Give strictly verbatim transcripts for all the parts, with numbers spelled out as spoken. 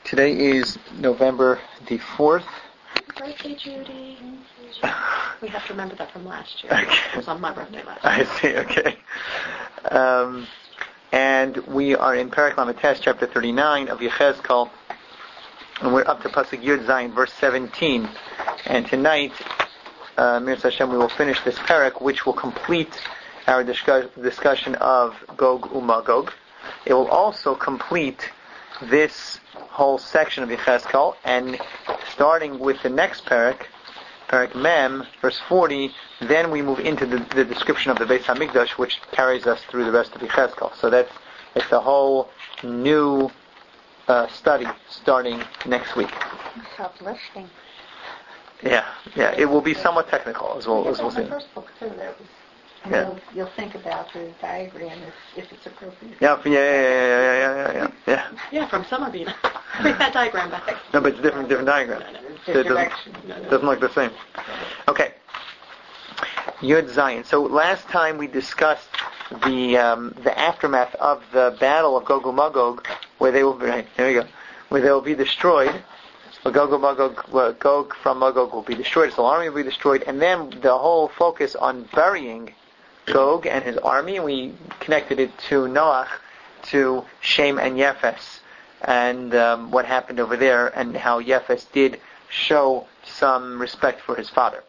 Today is November the fourth. Happy birthday, Judy. We have to remember that from last year. Okay. It was on my birthday last year. I see, okay. Um, and we are in Perek Lametes, chapter thirty-nine of Yechezkel, and we're up to Pasuk Yud Zayin, verse seventeen. And tonight, uh, Mir Hashem, we will finish this Perek, which will complete our discuss- discussion of Gog Umagog. It will also complete this whole section of Yechezkel, and starting with the next Perek, Perek Mem, verse forty, then we move into the, the description of the Beis HaMikdash, which carries us through the rest of Yechezkel. So that's it's a whole new uh, study starting next week. It's uplifting. Yeah, yeah, it will be somewhat technical as well as we'll see. The first book too, that was. And Yeah. you'll, you'll think about the diagram if, if it's appropriate. Yeah, yeah, yeah, yeah, yeah, yeah, yeah, yeah. Yeah, from some of you. Take that diagram back. No, but it's different, different diagram. No, no, no. So it doesn't, Direction. No, no. doesn't look the same. Okay. Yud Zayin. So last time we discussed the um, the aftermath of the battle of Gog and Magog, where they will be. Right, there we go. Where they will be destroyed. Well, Gog and Magog, well, Gog from Magog will be destroyed. His whole army will be destroyed, and then the whole focus on burying Gog and his army. We connected it to Noach, to Shem and Yefes, and um, what happened over there, and how Yefes did show some respect for his father.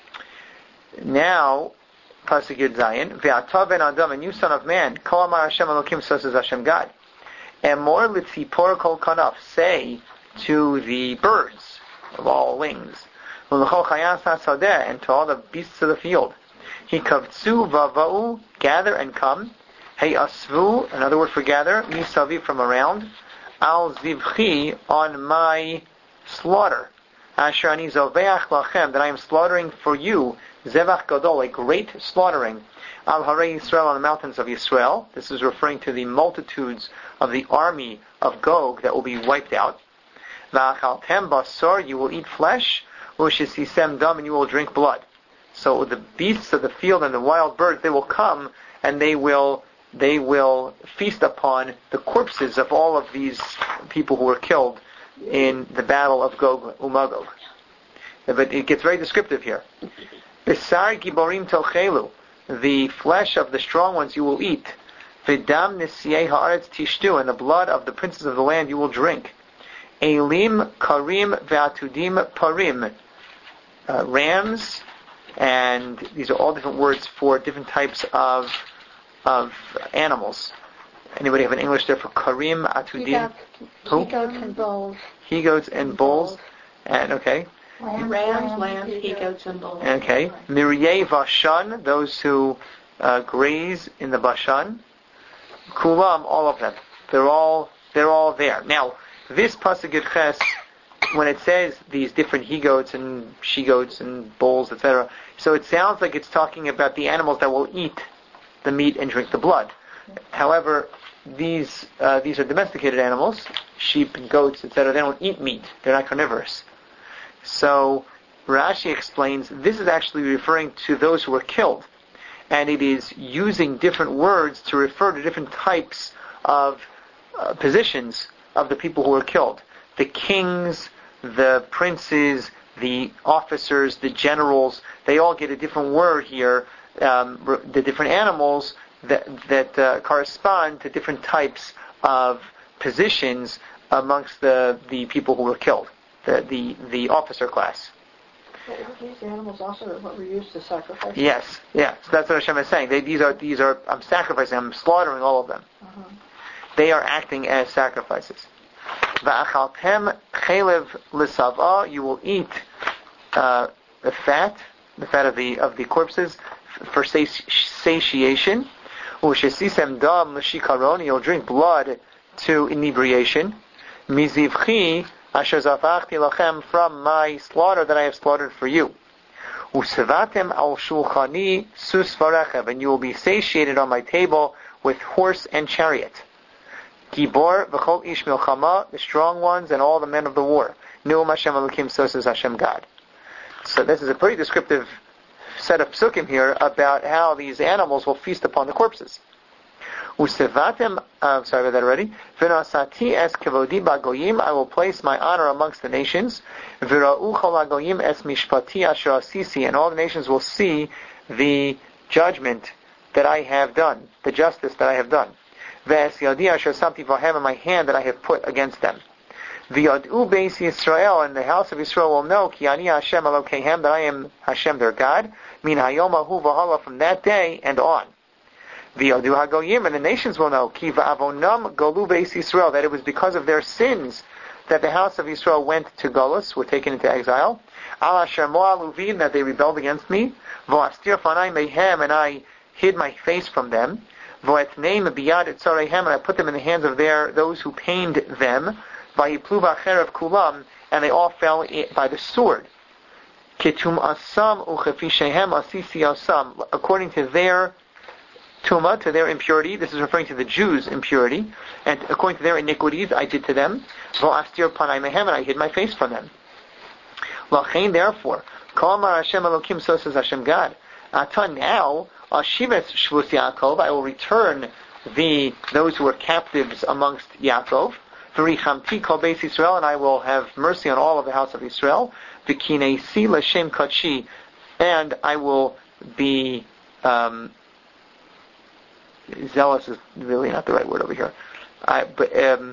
Now, Pasuk Yud Zayin, Ve'ata ben Adam, and you son of man, Kol amar Hashem Elokim, so says Hashem God. Emor litzipor kol kanaf, say to the birds of all wings, U'lechol chayas hasadeh, and to all the beasts of the field, Hikavtzu vava'u, gather and come, Hey asvu, another word for gather, misavi, from around, Al zivchi, on my slaughter, Asher ani zoveach lachem, that I am slaughtering for you, Zevach Gadol, a great slaughtering, Al Harei Yisrael, on the mountains of Yisrael. This is referring to the multitudes of the army of Gog that will be wiped out. Va'achaltem basar, you will eat flesh, U'shisisem dam, and you will drink blood. So the beasts of the field and the wild birds, they will come and they will they will feast upon the corpses of all of these people who were killed in the battle of Gog Umagog. But it gets very descriptive here. Besar giborim telchelu, the flesh of the strong ones you will eat. V'dam nisiyei haaretz tishtu, and the blood of the princes of the land you will drink. Elim karim ve'atudim parim, uh, rams, and these are all different words for different types of of animals. Anybody have an English there for karim, atudim? Who? He-goats and bulls. He-goats and bulls. And okay. Lambs, Rams, lambs, he-goats, and bulls. Okay. Miryei Vashan, those who uh, graze in the Bashan. Kulam, all of them. They're all they're all there. Now, this Pasuk Yud Ches, when it says these different he-goats and she-goats and bulls, et cetera, so it sounds like it's talking about the animals that will eat the meat and drink the blood. However, these uh, these are domesticated animals, sheep and goats, et cetera. They don't eat meat. They're not carnivorous. So Rashi explains this is actually referring to those who were killed, and it is using different words to refer to different types of uh, positions of the people who were killed. The kings, the princes, the officers, the generals, they all get a different word here. Um, the different animals that that uh, correspond to different types of positions amongst the, the people who were killed, the, the, the officer class. These animals also are what were used to sacrifice. Yes, yeah. So that's what Hashem is saying. They, these are these are I'm sacrificing. I'm slaughtering all of them. Uh-huh. They are acting as sacrifices. Va'achaltem chelev l'sava, you will eat uh, the fat, the fat of the of the corpses for satiation. U'shesisem dam l'shikaron, you'll drink blood to inebriation. Mizivchi asher zafachti lachem, from my slaughter that I have slaughtered for you. U'sevatem al shulchani sus varechev, and you will be satiated on my table with horse and chariot. Gibor v'chol ish milchama, the strong ones and all the men of the war. Ne'um Hashem Elokim, so says Hashem God. So this is a pretty descriptive set of psukim here about how these animals will feast upon the corpses. Usevatem, uh, sorry about that already. V'nasati es kevodi bagoyim, I will place my honor amongst the nations. V'ra'u chol hagoyim es mishpati asher asisi, and all the nations will see the judgment that I have done, the justice that I have done. V'es yadi asher samti vahem, in my hand that I have put against them. V'yad'u beis Yisrael, and the house of Israel will know, ki ani Hashem Elokehem, that I am Hashem their God. Min hayom ahu v'hala, from that day and on. V'yadu hagoyim, and the nations will know, ki va'avonam golu beis Yisrael, that it was because of their sins that the house of Israel went to Golus, were taken into exile. Al asher mo'al uvin, that they rebelled against me. V'astir fanai mehem, and I hid my face from them. V'etneim biyad etzarehem, and I put them in the hands of their those who pained them. V'yiplu b'acherev kulam, and they all fell by the sword. Ketum asam uchefishehem asisi asam, according to their Tuma, to their impurity. This is referring to the Jews' impurity. And according to their iniquities, I did to them. V'astir panai mehem, and I hid my face from them. L'chein, therefore, kol amar Hashem Elokim, so says Hashem God. Ata, now, ashives shvus Yaakov, I will return the those who were captives amongst Yaakov. V'richamti kol beis Yisrael, and I will have mercy on all of the house of Israel. V'kineisi l'shem kachi, and I will be um, zealous is really not the right word over here. I, but um,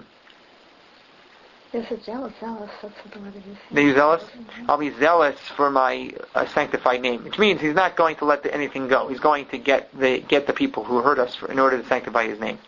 Is it zealous? Zealous. That's the word they use. They use zealous? Mm-hmm. I'll be zealous for my uh, sanctified name, which means he's not going to let the, anything go. He's going to get the get the people who hurt us for, in order to sanctify his name.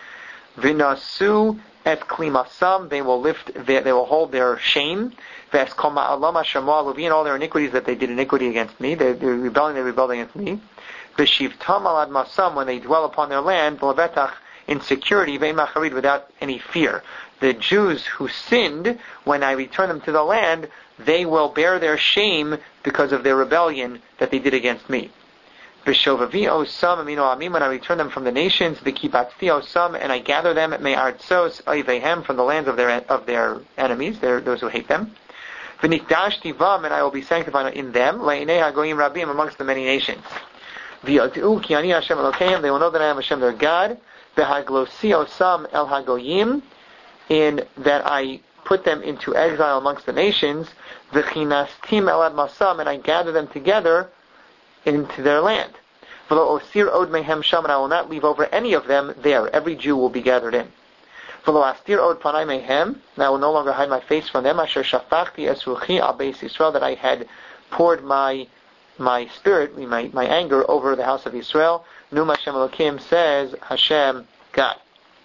V'nasu et klimasam, they will lift, their, they will hold their shame. V'eskol ma'alam asher mo'aluvi, and all their iniquities that they did iniquity against me. They, they're rebelling, they rebelled against me. V'shivtam alad masam, when they dwell upon their land, v'levetach, in security, ve'in macharid, without any fear. The Jews who sinned, when I return them to the land, they will bear their shame because of their rebellion that they did against me. V'shovavi osam amino amim, when I return them from the nations, v'kibatzti osam, and I gather them me'artzos oivehem, from the lands of their of their enemies, their, those who hate them. V'nikdashti vam, and I will be sanctified in them, le'inei hagoyim rabim, amongst the many nations. V'yadu ki ani Hashem Elokeim, they will know that I am Hashem their God. V'haglosi osam el hagoyim, in that I put them into exile amongst the nations. V'chinastim elad masam, and I gather them together into their land. V'lo osir od mehem sham, and I will not leave over any of them there. Every Jew will be gathered in. V'lo astir od panai mehem, and I will no longer hide my face from them. Asher shafachti es ruchi al beis Yisrael, that I had poured my my spirit, my, my anger over the house of Israel. Num Hashem Elokim, says Hashem God.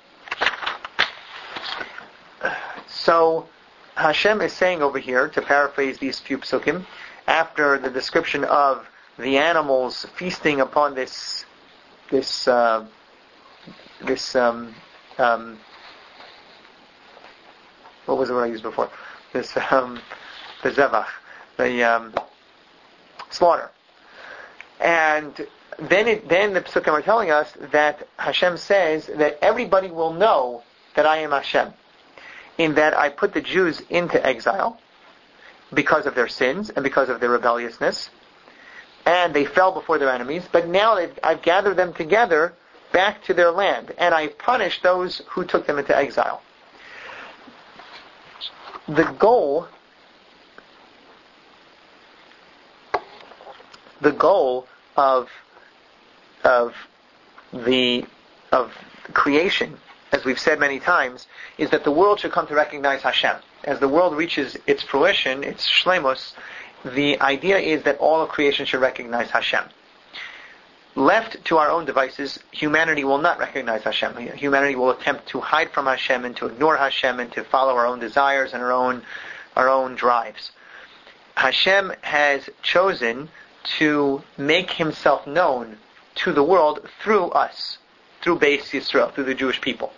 So Hashem is saying over here, to paraphrase these few psukim, after the description of the animals feasting upon this this uh, this um, um, what was the word I used before? This um, the zevach, the um, slaughter, and then it, then the psukim are telling us that Hashem says that everybody will know that I am Hashem, in that I put the Jews into exile because of their sins and because of their rebelliousness, and they fell before their enemies, but now I've gathered them together back to their land, and I've punished those who took them into exile. The goal the goal of of the of creation, as we've said many times, is that the world should come to recognize Hashem. As the world reaches its fruition, its shleimus, the idea is that all of creation should recognize Hashem. Left to our own devices, humanity will not recognize Hashem. Humanity will attempt to hide from Hashem and to ignore Hashem and to follow our own desires and our own our own drives. Hashem has chosen to make himself known to the world through us, through Beis Yisrael, through the Jewish people.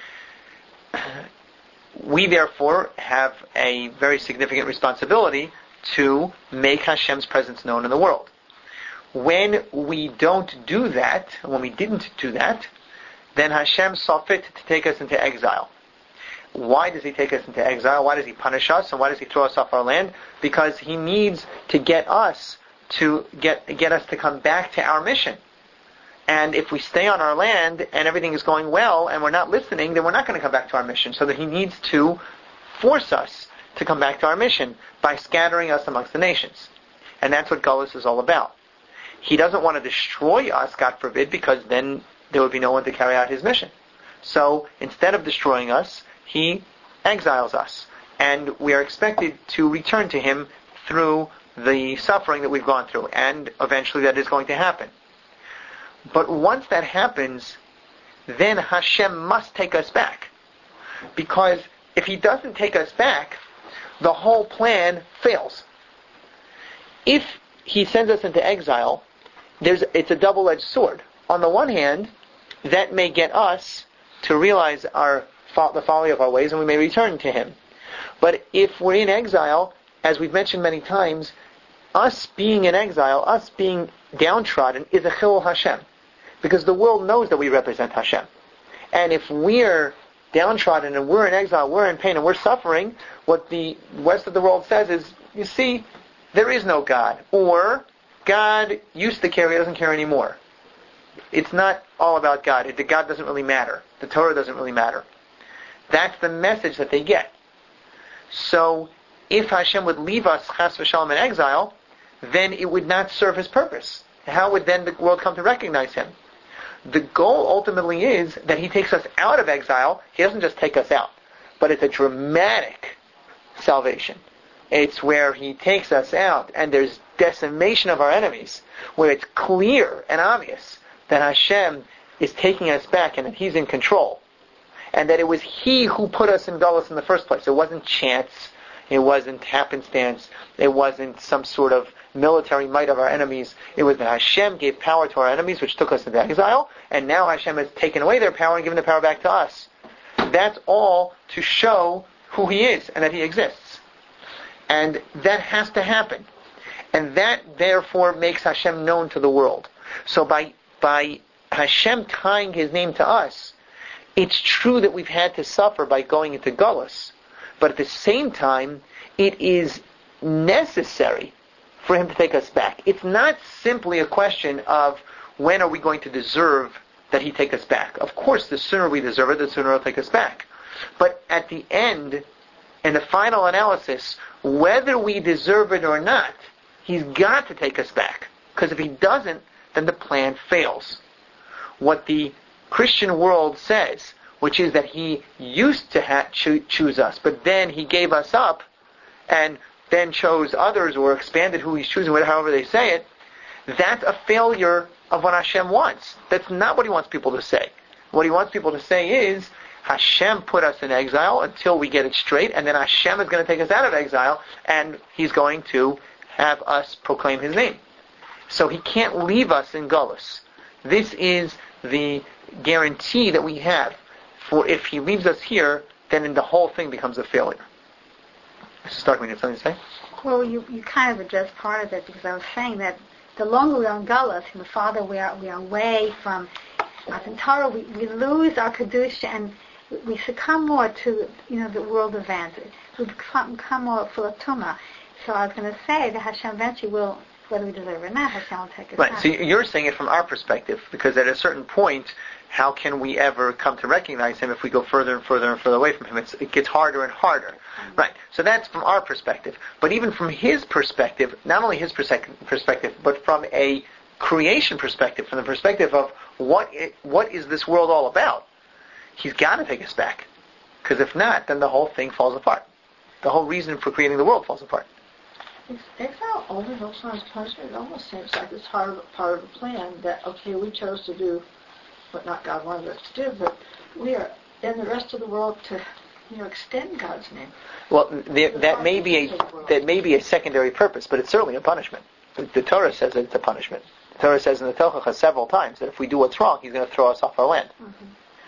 We therefore have a very significant responsibility to make Hashem's presence known in the world. When we don't do that, when we didn't do that, then Hashem saw fit to take us into exile. Why does he take us into exile? Why does he punish us? And why does he throw us off our land? Because he needs to get us to get get us to come back to our mission. And if we stay on our land and everything is going well and we're not listening, then we're not going to come back to our mission. So that he needs to force us to come back to our mission by scattering us amongst the nations. And that's what Gullus is all about. He doesn't want to destroy us, God forbid, because then there would be no one to carry out his mission. So instead of destroying us, he exiles us. And we are expected to return to him through the suffering that we've gone through. And eventually that is going to happen. But once that happens, then Hashem must take us back. Because if he doesn't take us back, the whole plan fails. If he sends us into exile, there's it's a double-edged sword. On the one hand, that may get us to realize our the folly of our ways, and we may return to him. But if we're in exile, as we've mentioned many times, us being in exile, us being downtrodden, is a chilul Hashem. Because the world knows that we represent Hashem. And if we're downtrodden and we're in exile, we're in pain and we're suffering, what the rest of the world says is, you see, there is no God. Or, God used to care, he doesn't care anymore. It's not all about God. It, God doesn't really matter. The Torah doesn't really matter. That's the message that they get. So, if Hashem would leave us, chas v'shalom, in exile, then it would not serve his purpose. How would then the world come to recognize him? The goal ultimately is that he takes us out of exile. He doesn't just take us out, but it's a dramatic salvation. It's where he takes us out and there's decimation of our enemies, where it's clear and obvious that Hashem is taking us back and that he's in control. And that it was he who put us in Gullus in the first place. It wasn't chance. It wasn't happenstance. It wasn't some sort of military might of our enemies. It was that Hashem gave power to our enemies, which took us into exile, and now Hashem has taken away their power and given the power back to us. That's all to show who he is and that he exists. And that has to happen. And that, therefore, makes Hashem known to the world. So by by Hashem tying his name to us, it's true that we've had to suffer by going into Gullus, but at the same time, it is necessary for him to take us back. It's not simply a question of when are we going to deserve that he take us back. Of course, the sooner we deserve it, the sooner he'll take us back. But at the end, in the final analysis, whether we deserve it or not, he's got to take us back. Because if he doesn't, then the plan fails. What the Christian world says, which is that he used to ha- cho- choose us, but then he gave us up, and then chose others, or expanded who he's choosing, however they say it, that's a failure of what Hashem wants. That's not what he wants people to say. What he wants people to say is, Hashem put us in exile until we get it straight, and then Hashem is going to take us out of exile, and he's going to have us proclaim his name. So he can't leave us in Gullus. This is the guarantee that we have. For if he leaves us here, then the whole thing becomes a failure. Mister Starkman, you have something to say? Well, you, you kind of addressed part of it, because I was saying that the longer we are in Gullus, and the farther we are we are away from our Torah, we, we lose our Kedusha, and we succumb more to, you know, the world events. We become, become more full of Tumah. So I was going to say that Hashem eventually will, whether we deserve it or not, Hashem will take us Right, back. so you're saying it from our perspective, because at a certain point, how can we ever come to recognize him if we go further and further and further away from him? It's, it gets harder and harder. Mm-hmm. Right, so that's from our perspective. But even from his perspective, not only his perspective, but from a creation perspective, from the perspective of what it, what is this world all about, he's got to take us back. Because if not, then the whole thing falls apart. The whole reason for creating the world falls apart. Is exile always also as punishment? It almost seems like it's part of, part of the plan that, okay, we chose to do what not God wanted us to do, but we are in the rest of the world to, you know, extend God's name. Well, the, that may be a that may be a secondary purpose, but it's certainly a punishment. The, the Torah says that it's a punishment. The Torah says in the Tochacha several times that if we do what's wrong, he's going to throw us off our land. Mm-hmm.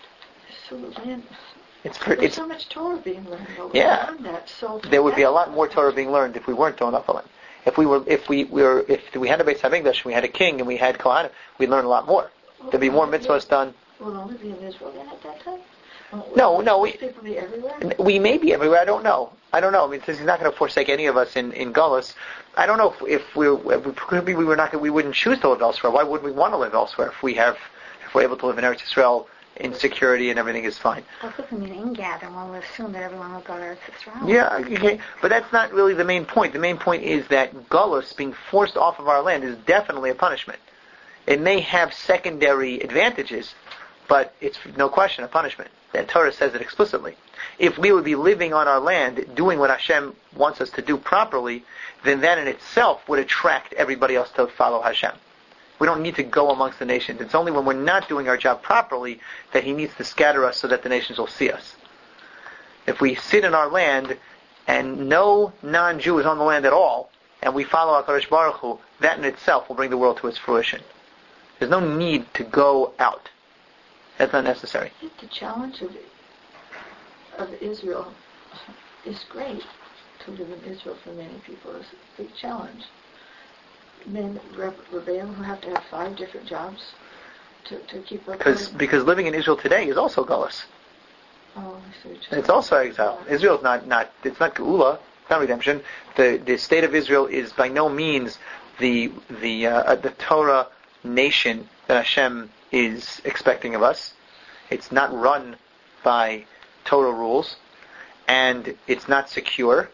So the land... It's, There's it's, so much Torah being learned over yeah. that. So there would be a lot more Torah being learned if we weren't thrown off the land. If we were, if we were, if we had a Beis Hamikdash, we had a king, and we had Kohanim, we'd learn a lot more. There'd be more mitzvahs done. Will only be in Israel then at that time? No, no, we people be everywhere. We may be everywhere. I don't know. I don't know. I mean, he's not going to forsake any of us in in Gullus. I don't know if if we if we could be we were not we wouldn't choose to live elsewhere. Why would we want to live elsewhere if we have we're able to live in Eretz Yisrael in security and everything is fine. Well, it doesn't mean ingather. One would assume that everyone will go to Eretz Yisrael. Yeah, okay, but that's not really the main point. The main point is that Gullus, being forced off of our land, is definitely a punishment. It may have secondary advantages, but it's no question a punishment. The Torah says it explicitly. If we would be living on our land, doing what Hashem wants us to do properly, then that in itself would attract everybody else to follow Hashem. We don't need to go amongst the nations. It's only when we're not doing our job properly that He needs to scatter us so that the nations will see us. If we sit in our land and no non-Jew is on the land at all, and we follow HaKadosh Baruch Hu, that in itself will bring the world to its fruition. There's no need to go out. That's not necessary. I think the challenge of, of Israel is great. To live in Israel for many people is a big challenge. Men, Rebbeim, who have to have five different jobs to, to keep up. Because because living in Israel today is also Gullus. Oh, I see what you're It's saying. also exile. Israel's not, not it's not Geula, it's not redemption. The the state of Israel is by no means the the uh, the Torah nation that Hashem is expecting of us. It's not run by Torah rules, and it's not secure.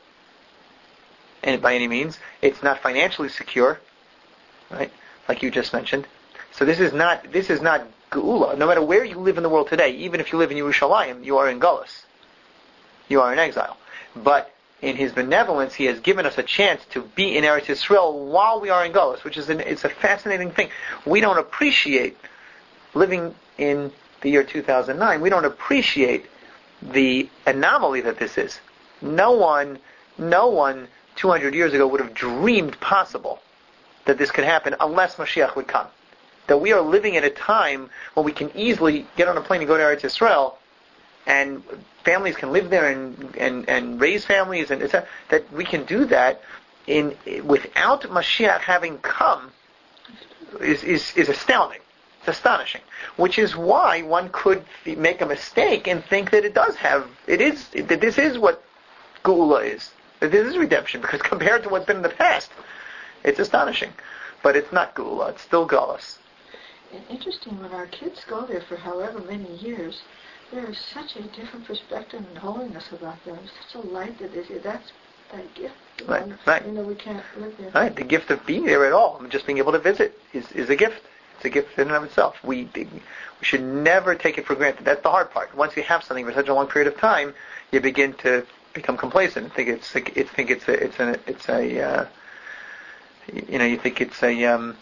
And by any means, it's not financially secure, right? Like you just mentioned. So this is not this is not Geula. No matter where you live in the world today, even if you live in Yerushalayim, you are in Gullus. You are in exile. But in His benevolence, He has given us a chance to be in Eretz Yisrael while we are in Gullus, which is an, it's a fascinating thing. We don't appreciate living in the year two thousand nine. We don't appreciate the anomaly that this is. No one, no one. two hundred years ago would have dreamed possible that this could happen unless Mashiach would come. That we are living at a time when we can easily get on a plane and go to Eretz Yisrael, and families can live there and, and, and raise families, and that we can do that in without Mashiach having come is, is, is astounding. It's astonishing. Which is why one could make a mistake and think that it does have, it is, that this is what Geula is. This is redemption, because compared to what's been in the past, it's astonishing. But it's not Geula, it's still Gullus. And interesting, when our kids go there for however many years, there is such a different perspective and holiness about them. Such a light that they say, that's that gift. Right, know, right. You know, we can't live there. Right, the gift of being there at all, just being able to visit, is, is a gift. It's a gift in and of itself. We we should never take it for granted. That's the hard part. Once you have something for such a long period of time, you begin to become complacent. Think it's it think it's a it's a it's a uh, you know you think it's a um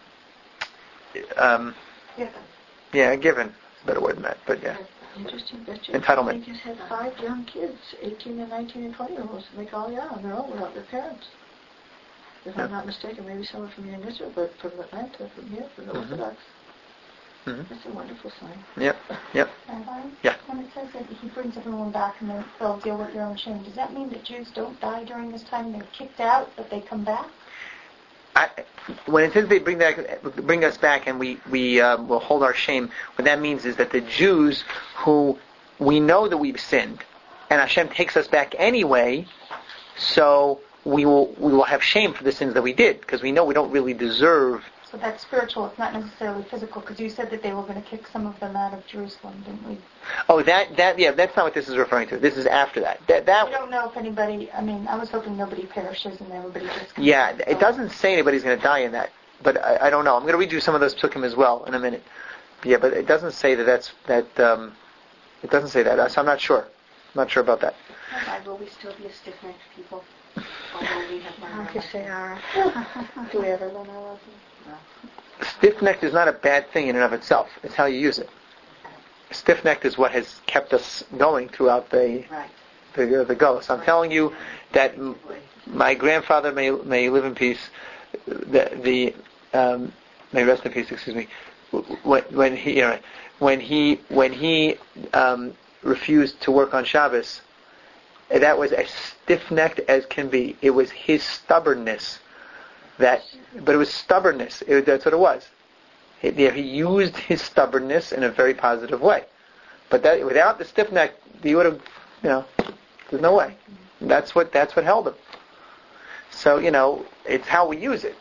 um Yeah. yeah given. It's a better word than that, but yeah. Interesting. Bet you Entitlement. They just had five young kids, eighteen and nineteen and twenty year olds, and they go all out on their own without their parents. If Yeah. I'm not mistaken, maybe someone from Young Israel, but from Atlanta, from here, from the Mm-hmm. Orthodox. Mm-hmm. That's a wonderful sign. Yep. Yep. Rabbi? Yeah. When it says that He brings everyone back and then they'll deal with their own shame, does that mean that Jews don't die during this time? They're kicked out, but they come back? I, when it says they bring that, bring us back and we we uh, will hold our shame, what that means is that the Jews who we know that we've sinned, and Hashem takes us back anyway, so we will we will have shame for the sins that we did, because we know we don't really deserve. So that's spiritual, it's not necessarily physical, because you said that they were going to kick some of them out of Jerusalem, didn't we? Oh, that that yeah, that's not what this is referring to. This is after that. That that. We don't know if anybody, I mean, I was hoping nobody perishes and everybody just comes Yeah, back. it doesn't say anybody's going to die in that, but I, I don't know. I'm going to read you some of those psukim as well in a minute. Yeah, but it doesn't say that that's that. Um, it doesn't say that, so I'm not sure. I'm not sure about that. Rabbi, will we still be a stiff-necked people? Although we have learned How our could lesson? say are? Do we ever learn our lesson? Stiff-necked is not a bad thing in and of itself. It's how you use it. Stiff-necked is what has kept us going throughout the Right. the, the Gullus. I'm telling you that m- my grandfather may may live in peace. The the um, may rest in peace. Excuse me. When when he you know, when he when he um, refused to work on Shabbos, that was as stiff-necked as can be. It was his stubbornness. That, but it was stubbornness. It, that's what it was. He, he used his stubbornness in a very positive way. But that, without the stiff neck, he would have, you know, there's no way. That's what that's what held him. So you know, it's how we use it.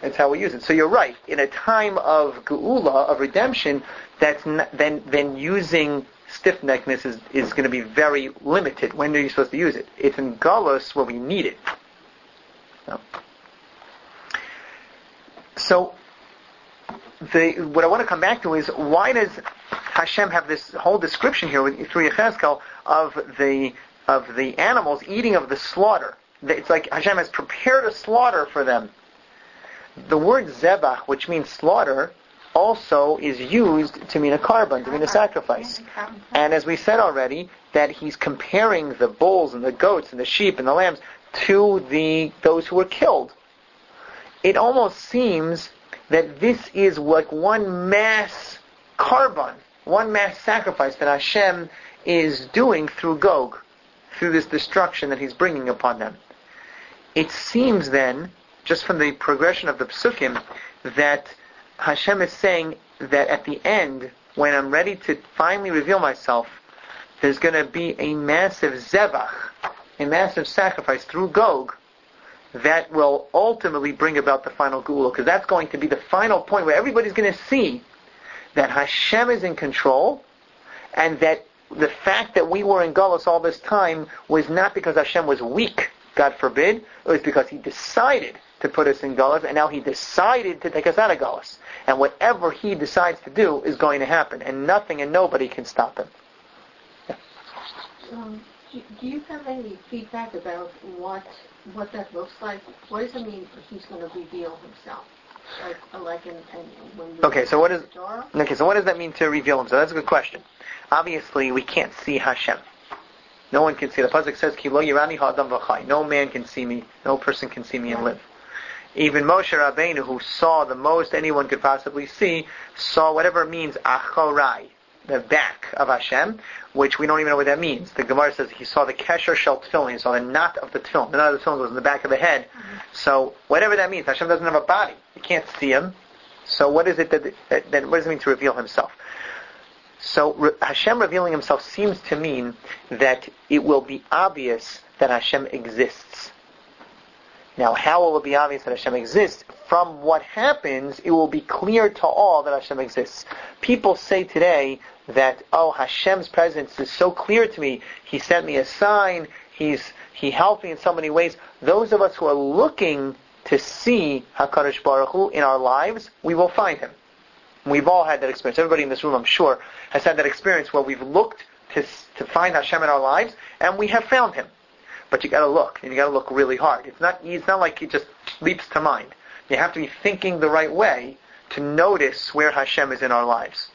That's how we use it. So you're right. In a time of geula, of redemption, that's not, then then using stiff-neckedness is, is going to be very limited. When are you supposed to use it? It's in galus where we need it. No. So the what I want to come back to is, why does Hashem have this whole description here with, through Yechezkel of the of the animals eating of the slaughter? It's like Hashem has prepared a slaughter for them. The word zebach, which means slaughter, also is used to mean a carbon, to mean a sacrifice. And as we said already, that he's comparing the bulls and the goats and the sheep and the lambs to the those who were killed. It almost seems that this is like one mass carbon, one mass sacrifice that Hashem is doing through Gog, through this destruction that he's bringing upon them. It seems then, just from the progression of the Psukim, that Hashem is saying that at the end, when I'm ready to finally reveal myself, there's going to be a massive zevach, a massive sacrifice through Gog, that will ultimately bring about the final Geula, because that's going to be the final point where everybody's going to see that Hashem is in control, and that the fact that we were in Galus all this time was not because Hashem was weak, God forbid. It was because He decided to put us in Galus, and now He decided to take us out of Galus. And whatever He decides to do is going to happen, and nothing and nobody can stop Him. Yeah. Um, do you have any feedback about what what that looks like? What does it mean He's going to reveal Himself? Like, like in, in when we okay, so what is Torah? okay? So what does that mean to reveal Himself? That's a good question. Obviously, we can't see Hashem. No one can see. The pasuk says, "Ki lo yirani ha'adam v'chai." No man can see me. No person can see me and live. Even Moshe Rabbeinu, who saw the most anyone could possibly see, saw whatever it means achorai, the back of Hashem, which we don't even know what that means. The Gemara says he saw the kesher shel tefillin. He saw the knot of the tefillin. The knot of the tefillin goes in the back of the head. Mm-hmm. So whatever that means, Hashem doesn't have a body. You can't see Him. So what is it that, that, that what does it mean to reveal Himself? So re, Hashem revealing Himself seems to mean that it will be obvious that Hashem exists. Now, how will it be obvious that Hashem exists? From what happens, it will be clear to all that Hashem exists. People say today that, oh, Hashem's presence is so clear to me. He sent me a sign. He's He helped me in so many ways. Those of us who are looking to see HaKadosh Baruch Hu in our lives, we will find Him. We've all had that experience. Everybody in this room, I'm sure, has had that experience where we've looked to to find Hashem in our lives, and we have found Him. But you got to look, and you got to look really hard. It's not it's not like it just leaps to mind. You have to be thinking the right way to notice where Hashem is in our lives.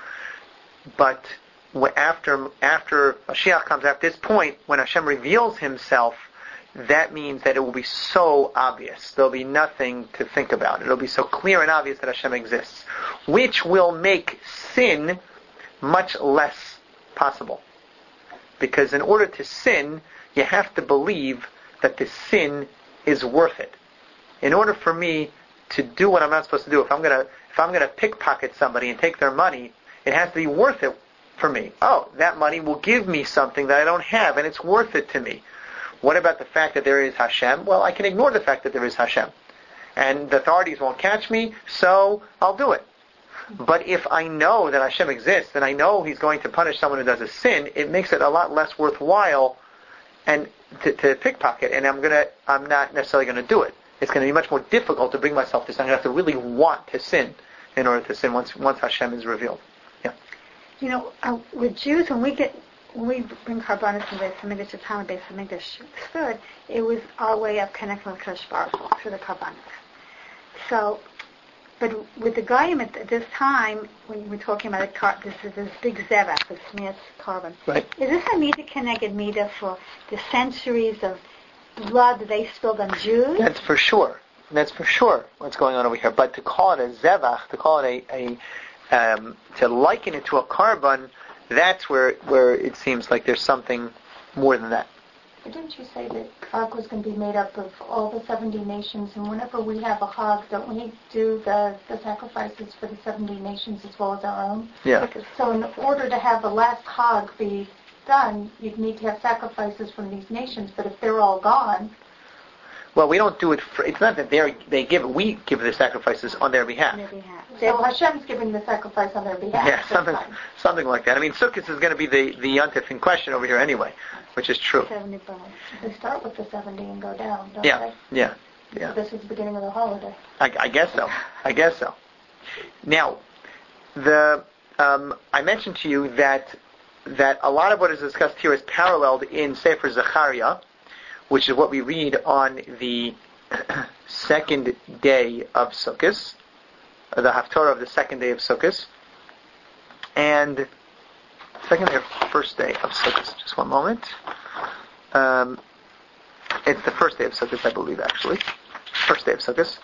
But after after Mashiach comes, at this point, when Hashem reveals Himself, that means that it will be so obvious. There'll be nothing to think about. It'll be so clear and obvious that Hashem exists, which will make sin much less possible. Because in order to sin, you have to believe that the sin is worth it. In order for me to do what I'm not supposed to do, if I'm gonna if I'm gonna pickpocket somebody and take their money, it has to be worth it for me. Oh, that money will give me something that I don't have, and it's worth it to me. What about the fact that there is Hashem? Well, I can ignore the fact that there is Hashem. And the authorities won't catch me, so I'll do it. But if I know that Hashem exists, and I know He's going to punish someone who does a sin, it makes it a lot less worthwhile and to, to pickpocket, and I'm gonna I'm not necessarily gonna do it. It's gonna be much more difficult to bring myself to sin. I'm gonna have to really want to sin in order to sin once once Hashem is revealed. Yeah. You know, uh, with Jews, when we get when we bring Karbanis from Beis Hamikdash to Tam Beis Hamikdash stood, it was our way of connecting with Kadosh Baruch Hu through the Karbanis. So, but with the Goyim at this time, when we're talking about a car, this is this big zevach, this smear carbon. Right. Is this a midah keneged midah for the centuries of blood that they spilled on Jews? That's for sure. That's for sure what's going on over here. But to call it a zevach, to call it a, a um, to liken it to a carbon, that's where where it seems like there's something more than that. But didn't you say that Chag was going to be made up of all the seventy nations, and whenever we have a Chag, don't we do the, the sacrifices for the seventy nations as well as our own? Yeah. So in order to have the last Chag be done, you'd need to have sacrifices from these nations, but if they're all gone... Well, we don't do it. For, it's not that they they give it. We give the sacrifices on their behalf. On their behalf. So Hashem's giving the sacrifice on their behalf. Yeah, That's something fine. something like that. I mean, Sukkot is going to be the the yontif in question over here anyway, which is true. seventy-five. They start with the seventy and go down, don't Yeah, they? yeah, yeah. So this is the beginning of the holiday. I, I guess so. I guess so. Now, the um, I mentioned to you that that a lot of what is discussed here is paralleled in Sefer Zechariah, which is what we read on the second day of Sukkot, the Haftorah of the second day of Sukkot, and second day or first day of Sukkot. Just one moment. Um, it's the first day of Sukkot, I believe, actually. First day of Sukkot.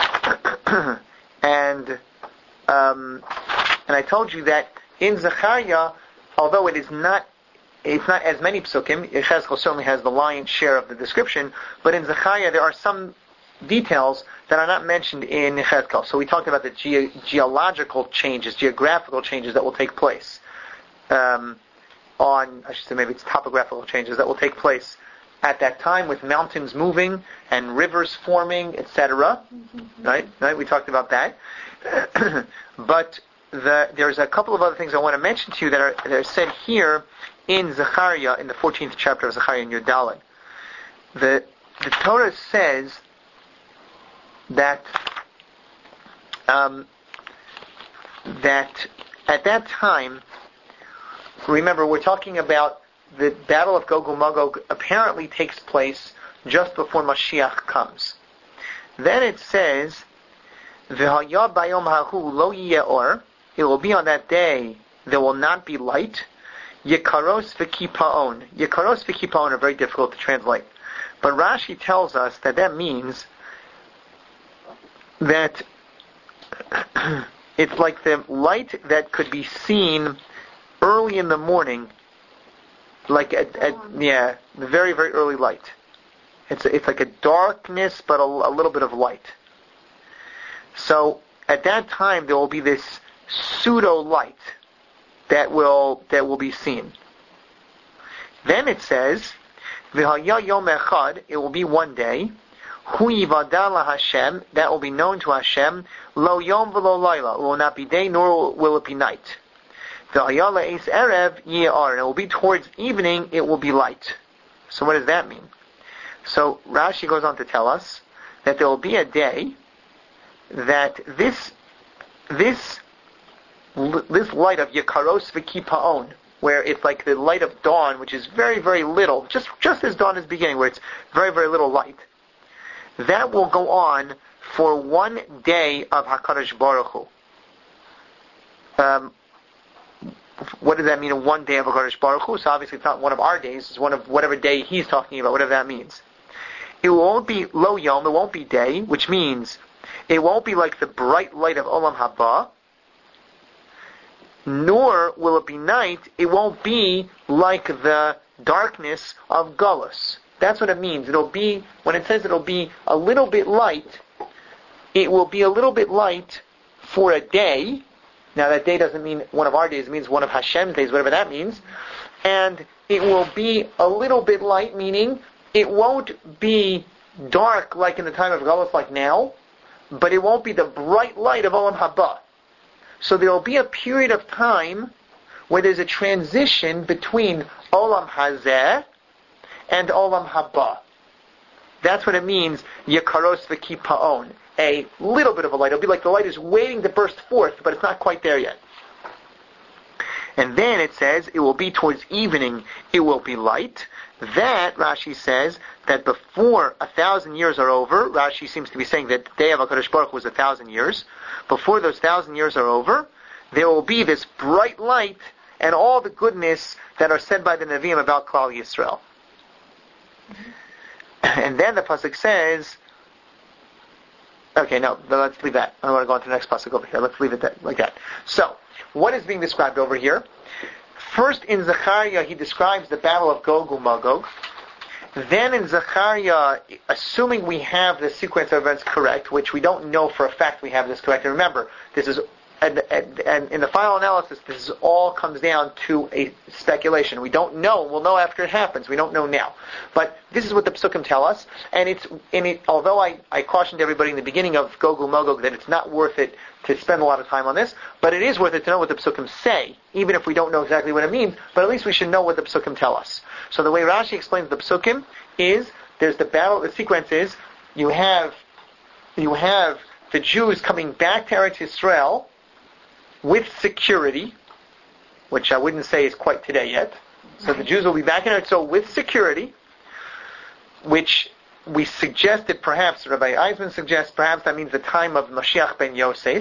and um, and I told you that in Zechariah, although it is not, it's not as many psukim, Yechezkel certainly has the lion's share of the description, but in Zechariah there are some details that are not mentioned in Yechezkel. So we talked about the ge- geological changes, geographical changes that will take place um, on, I should say maybe it's topographical changes that will take place at that time with mountains moving and rivers forming, et cetera. Mm-hmm. Right? Right? We talked about that. But the, there's a couple of other things I want to mention to you that are, that are said here in Zechariah, in the fourteenth chapter of Zechariah in Yud Daled. The, the Torah says that um, that at that time, remember we're talking about the battle of Gog and Magog apparently takes place just before Mashiach comes. Then it says, "V'haya bayom hahu lo yiyeh or." It will be on that day there will not be light. Yekaros v'kipaon. Yekaros v'kipaon are very difficult to translate, but Rashi tells us that that means that it's like the light that could be seen early in the morning, like at, at yeah, the very very early light. It's it's like a darkness, but a, a little bit of light. So at that time there will be this pseudo light that will that will be seen. Then it says, "V'haya yom echad." It will be one day. Hu yivada la Hashem. That will be known to Hashem. Lo yom v'lo layla. It will not be day nor will it be night. V'haya le'es erev yi'ar. And it will be towards evening. It will be light. So what does that mean? So Rashi goes on to tell us that there will be a day that this this this light of Yekaros v'kipaon, where it's like the light of dawn, which is very, very little, just just as dawn is beginning, where it's very, very little light, that will go on for one day of HaKadosh Baruch Hu. Um, what does that mean, one day of HaKadosh Baruch Hu? So obviously it's not one of our days, it's one of whatever day he's talking about, whatever that means. It won't be lo yom, it won't be day, which means it won't be like the bright light of Olam Haba, nor will it be night. It won't be like the darkness of Gullus. That's what it means. It'll be, when it says it'll be a little bit light, it will be a little bit light for a day. Now that day doesn't mean one of our days, it means one of Hashem's days, whatever that means. And it will be a little bit light, meaning it won't be dark like in the time of Gullus like now, but it won't be the bright light of Olam Haba. So there will be a period of time where there's a transition between Olam Hazeh and Olam Haba. That's what it means, Yekaros v'kipaon. A little bit of a light. It'll be like the light is waiting to burst forth, but it's not quite there yet. And then it says, it will be towards evening, it will be light. That, Rashi says, that before a thousand years are over, Rashi seems to be saying that the day of HaKadosh Baruch Hu was a thousand years. Before those thousand years are over, there will be this bright light and all the goodness that are said by the Nevi'im about Klal Yisrael. Mm-hmm. And then the pasuk says, okay, no, let's leave that. I want to go on to the next pasuk over here. Let's leave it that, like that. So, what is being described over here? First in Zechariah, he describes the battle of Gog and Magog. Then in Zechariah, assuming we have the sequence of events correct, which we don't know for a fact we have this correct, and remember, this is and, and, and in the final analysis, this is all comes down to a speculation. We don't know. We'll know after it happens. We don't know now. But this is what the Psukim tell us. And it's, and it, although I, I cautioned everybody in the beginning of Gog Magog that it's not worth it to spend a lot of time on this, but it is worth it to know what the Psukim say, even if we don't know exactly what it means, but at least we should know what the Psukim tell us. So the way Rashi explains the Psukim is, there's the battle, the sequence is, you have, you have the Jews coming back to Eretz Yisrael with security, which I wouldn't say is quite today yet. So the Jews will be back in Eretz Yisrael with security, which we suggested perhaps, Rabbi Eisman suggests, perhaps that means the time of Mashiach ben Yosef.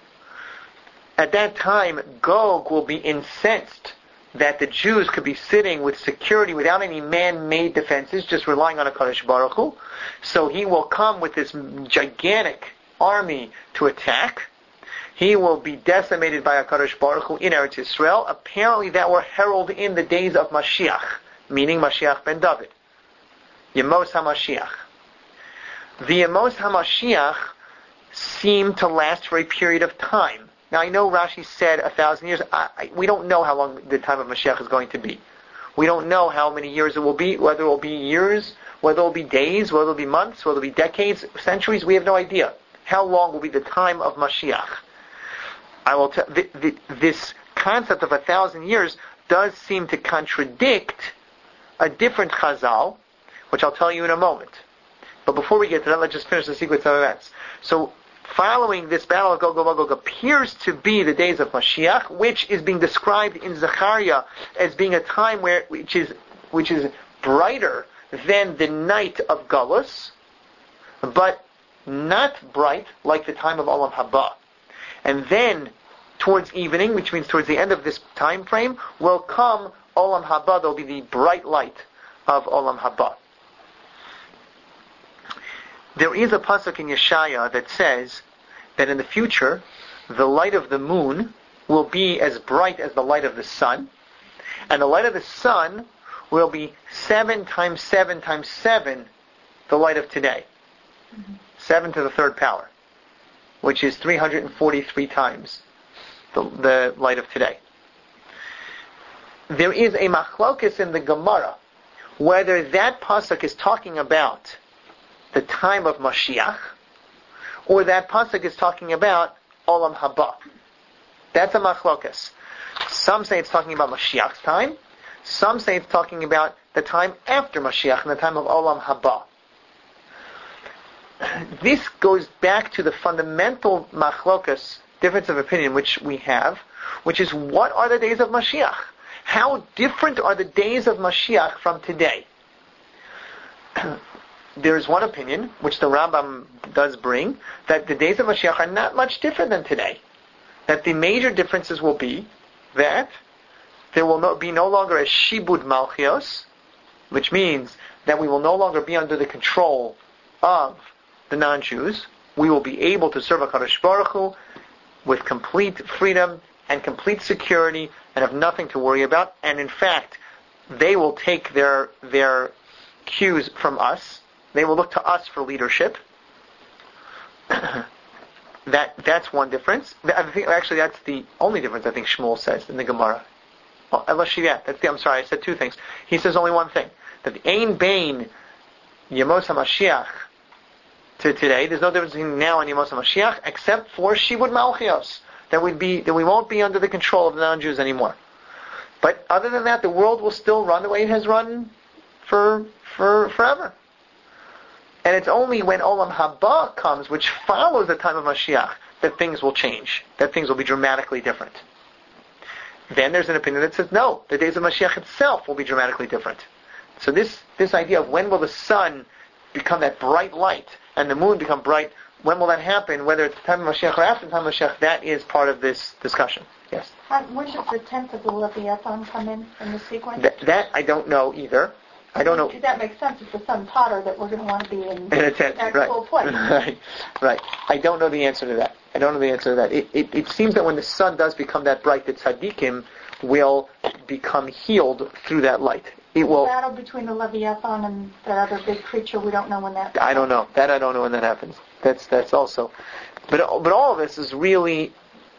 At that time, Gog will be incensed that the Jews could be sitting with security without any man-made defenses, just relying on a Kadosh Baruch Hu. So he will come with this gigantic army to attack. He will be decimated by a Kadosh Baruch Hu in Eretz Yisrael. Apparently that were heralded in the days of Mashiach, meaning Mashiach ben David. Yemos HaMashiach. The Yemos HaMashiach seem to last for a period of time. Now I know Rashi said a thousand years. I, I, we don't know how long the time of Mashiach is going to be. We don't know how many years it will be, whether it will be years, whether it will be days, whether it will be months, whether it will be decades, centuries. We have no idea. How long will be the time of Mashiach? I will tell. Th- th- this concept of a thousand years does seem to contradict a different Chazal, which I'll tell you in a moment. But before we get to that, let's just finish the sequence of events. So, following this battle of Gog and Magog appears to be the days of Mashiach, which is being described in Zechariah as being a time where which is which is brighter than the night of Galus, but not bright like the time of Olam Haba. And then, towards evening, which means towards the end of this time frame, will come Olam Haba. There will be the bright light of Olam Haba. There is a pasuk in Yeshaya that says that in the future, the light of the moon will be as bright as the light of the sun, and the light of the sun will be seven times seven times seven the light of today. Mm-hmm. Seven to the third power, which is three hundred forty-three times the, the light of today. There is a machlokus in the Gemara whether that pasuk is talking about the time of Mashiach, or that pasuk is talking about Olam Haba. That's a machlokas. Some say it's talking about Mashiach's time. Some say it's talking about the time after Mashiach, and the time of Olam Haba. This goes back to the fundamental machlokas, difference of opinion, which we have, which is what are the days of Mashiach? How different are the days of Mashiach from today? There is one opinion, which the Rambam does bring, that the days of Mashiach are not much different than today. That the major differences will be that there will no, be no longer a Shibud Malchios, which means that we will no longer be under the control of the non-Jews. We will be able to serve HaKadosh Baruch Hu with complete freedom and complete security and have nothing to worry about. And in fact, they will take their their cues from us. They will look to us for leadership. that that's one difference. I think actually that's the only difference I think Shmuel says in the Gemara. Well, yeah, that's the, I'm sorry, I said two things. He says only one thing. That the Ein Bain Yemos HaMashiach to today, there's no difference between now and Yemos HaMashiach except for Shibud Malchios. That we'd be that we won't be under the control of the non-Jews anymore. But other than that, the world will still run the way it has run for for forever. And it's only when Olam Haba comes, which follows the time of Mashiach, that things will change, that things will be dramatically different. Then there's an opinion that says, no, the days of Mashiach itself will be dramatically different. So this, this idea of when will the sun become that bright light, and the moon become bright, when will that happen, whether it's the time of Mashiach or after the time of Mashiach, that is part of this discussion. Yes? Uh, when does the tenth of the Leviathan come in, in the sequence? Th- that I don't know either. I don't know. That makes sense. It's the sun's hotter that we're going to want to be in in a tent, that right. cool place. right, right. I don't know the answer to that. I don't know the answer to that. It, it, it seems that when the sun does become that bright, the tzaddikim will become healed through that light. It will. The battle between the Leviathan and that other big creature, we don't know when that. I don't know. That I don't know when that happens. That's that's also. But but all of this is really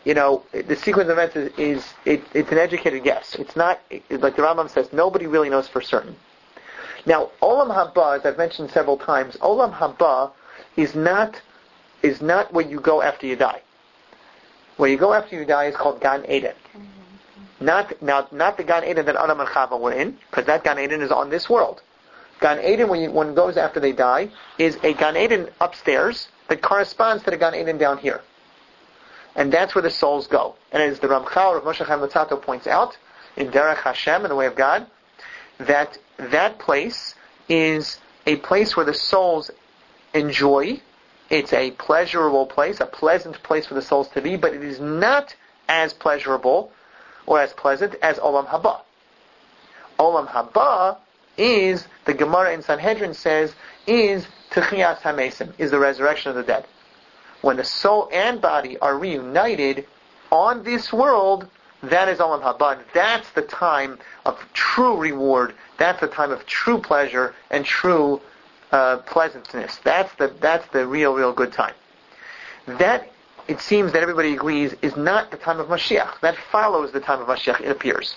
you know, the sequence of events is, is it, it's an educated guess. It's not, it, like the Rambam says, nobody really knows for certain. Now, Olam Haba, as I've mentioned several times, Olam Haba is not is not where you go after you die. Where you go after you die is called Gan Eden. Not now, not the Gan Eden that Adam and Chava were in, because that Gan Eden is on this world. Gan Eden, when you, one goes after they die, is a Gan Eden upstairs that corresponds to the Gan Eden down here. And that's where the souls go. And as the Ramchal, Rav Moshe Chaim Luzzatto points out, in Derech Hashem, in the way of God, that that place is a place where the souls enjoy. It's a pleasurable place, a pleasant place for the souls to be, but it is not as pleasurable or as pleasant as Olam Haba. Olam Haba is, the Gemara in Sanhedrin says, is Techiyas HaMesim, is the resurrection of the dead. When the soul and body are reunited on this world, that is Olam Haba. That's the time of true reward. That's the time of true pleasure and true uh, pleasantness. That's the that's the real, real good time. That, it seems that everybody agrees, is not the time of Mashiach. That follows the time of Mashiach, it appears.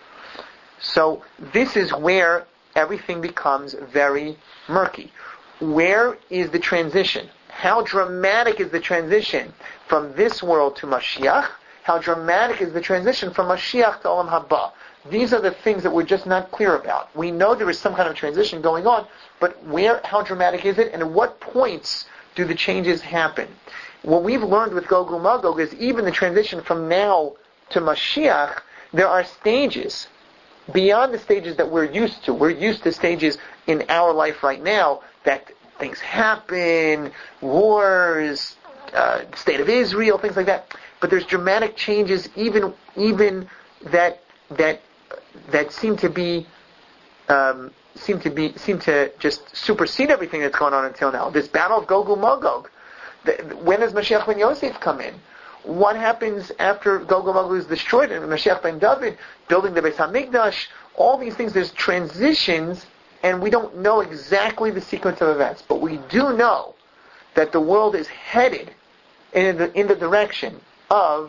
So this is where everything becomes very murky. Where is the transition? How dramatic is the transition from this world to Mashiach? How dramatic is the transition from Mashiach to Olam Haba? These are the things that we're just not clear about. We know there is some kind of transition going on, but where, how dramatic is it, and at what points do the changes happen? What we've learned with Gog Magog is even the transition from now to Mashiach, there are stages beyond the stages that we're used to. We're used to stages in our life right now that things happen, wars, uh, state of Israel, things like that. But there's dramatic changes, even even that that that seem to be um, seem to be seem to just supersede everything that's gone on until now. This battle of Gog and Magog. The, when does Mashiach ben Yosef come in? What happens after Gog and Magog is destroyed and Mashiach ben David building the Beis Hamikdash? All these things, there's transitions, and we don't know exactly the sequence of events, but we do know that the world is headed in the in the direction of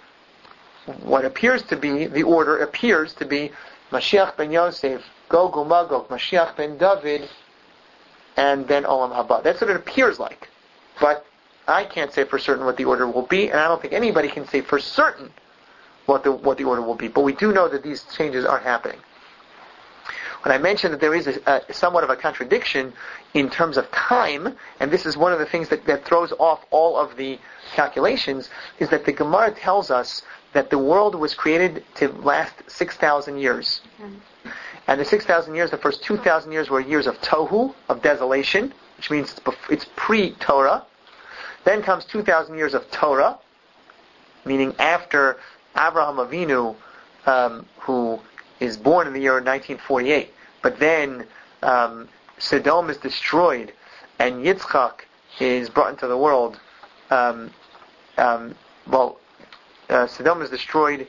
what appears to be, the order appears to be Mashiach ben Yosef, Gog and Magog, Mashiach ben David, and then Olam Haba. That's what it appears like. But I can't say for certain what the order will be, and I don't think anybody can say for certain what the what the order will be. But we do know that these changes are happening. When I mentioned that there is a, a, somewhat of a contradiction in terms of time, and this is one of the things that, that throws off all of the calculations, is that the Gemara tells us that the world was created to last six thousand years. Mm-hmm. And the six thousand years, the first two thousand years were years of tohu, of desolation, which means it's, bef- it's pre-Torah. Then comes two thousand years of Torah, meaning after Abraham Avinu, um, who is born in the year nineteen forty-eight, but then um, Sodom is destroyed, and Yitzchak is brought into the world. Um, um, well, uh, Sodom is destroyed.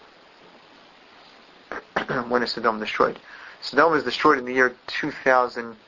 When is Sodom destroyed? Sodom is destroyed in the year two thousand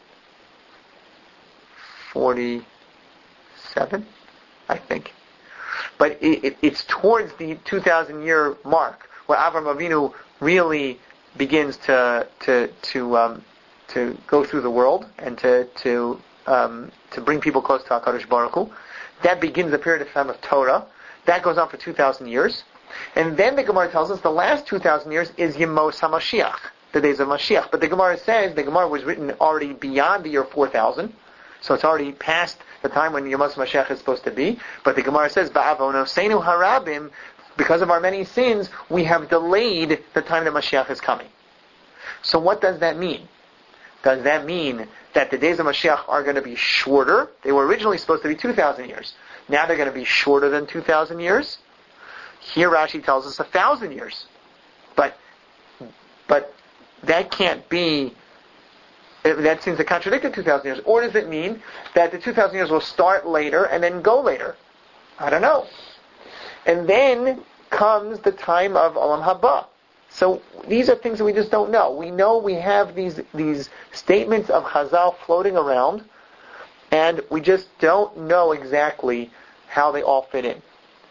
forty-seven, I think. But it, it, it's towards the two thousand year mark where Avraham Avinu really begins to to to um, to go through the world and to to um, to bring people close to HaKadosh Baruch Hu. That begins the period of time of Torah. That goes on for two thousand years. And then the Gemara tells us the last two thousand years is Yemos HaMashiach, the days of Mashiach. But the Gemara says, the Gemara was written already beyond the year four thousand, so it's already past the time when Yemos HaMashiach is supposed to be. But the Gemara says, Ba'avonoseinu harabim, because of our many sins, we have delayed the time that Mashiach is coming. So what does that mean? Does that mean that the days of Mashiach are going to be shorter? They were originally supposed to be two thousand years. Now they're going to be shorter than two thousand years? Here Rashi tells us one thousand years. But but that can't be, that seems to contradict the two thousand years. Or does it mean that the two thousand years will start later and then go later? I don't know. And then comes the time of Olam Haba. So these are things that we just don't know. We know we have these these statements of Chazal floating around, and we just don't know exactly how they all fit in.